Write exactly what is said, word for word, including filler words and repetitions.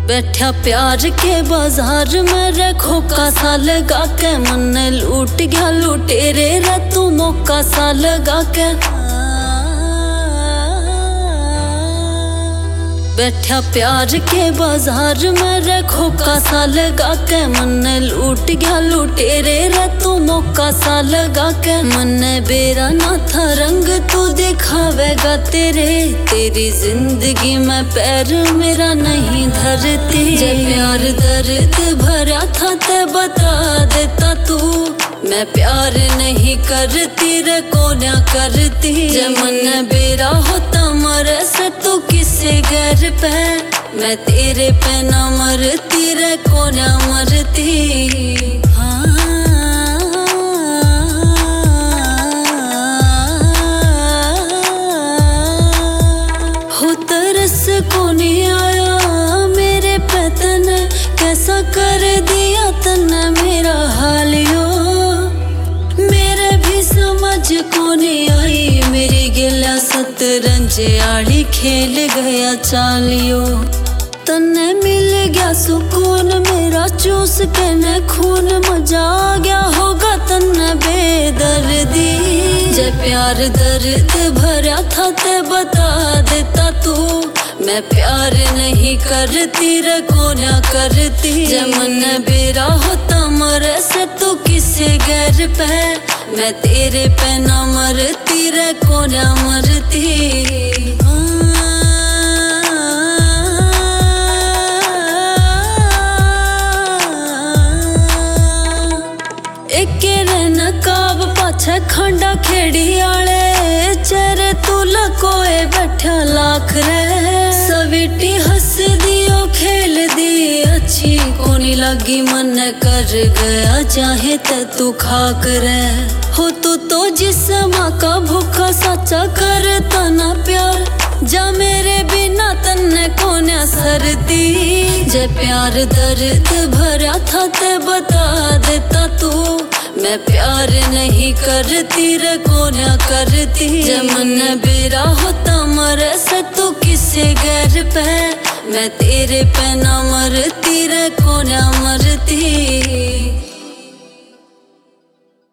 बैठा प्यार के बाजार में रखो का सा लगा के मन लूट गया लुटेरे रे तू मौका सा लगा के। बैठा प्यार के बाजार में रखो का सा लगा के मन लूट गया लुटेरे रे तू मौका सा लगा के। मन बेरा ना था रंग तू दिखावेगा तेरे तेरी जिंदगी में पैर मेरा नहीं धरती। जब प्यार दर्द भरा था ते बता देता तू मैं प्यार नहीं करती रे कोन्या करती। जब मन बेरा होता मरे से तू किसे गैर पे मैं तेरे पे न मरती रे कोन्या मरती। हो तरस को नहीं आया मेरे पे तने कैसा कर दिया तने मेरा हाल यो। मेरे भी समझ को नहीं आई मेरी गिला सतरंज आड़ी खेल गया चालियो। तन्ने मिल गया सुकून मेरा चूस के न खून मजा आ गया होगा तन्ने बेदर्दी। जब प्यार दर्द भरा था ते बता देता तू मैं प्यार नहीं करती रे कोन्या करती। जब मन बेरा होता मरे से तू किसे गैर पे मैं तेरे पे न मरती रे कोन्या मरती। एक नकाब पाछे खंडा खेड़ी आले चेहरे तू लकोए बैठा लाख रे। सविटी हंस दियो खेल दी अच्छी कोनी लगी मन कर गया चाहे ते तू खाक रे। हो तू तो जिस्म का भूखा सच्चा करता ना प्यार जा मेरे बिना तन्ने कोन्या सरती। जे प्यार दर्द भरा था ते बता देता तू मैं प्यार नहीं करती रे कोन्या करती। जब मन बेरा होता मरे से तू किसे गैर पे मैं तेरे पे न मरती रे कोन्या मरती।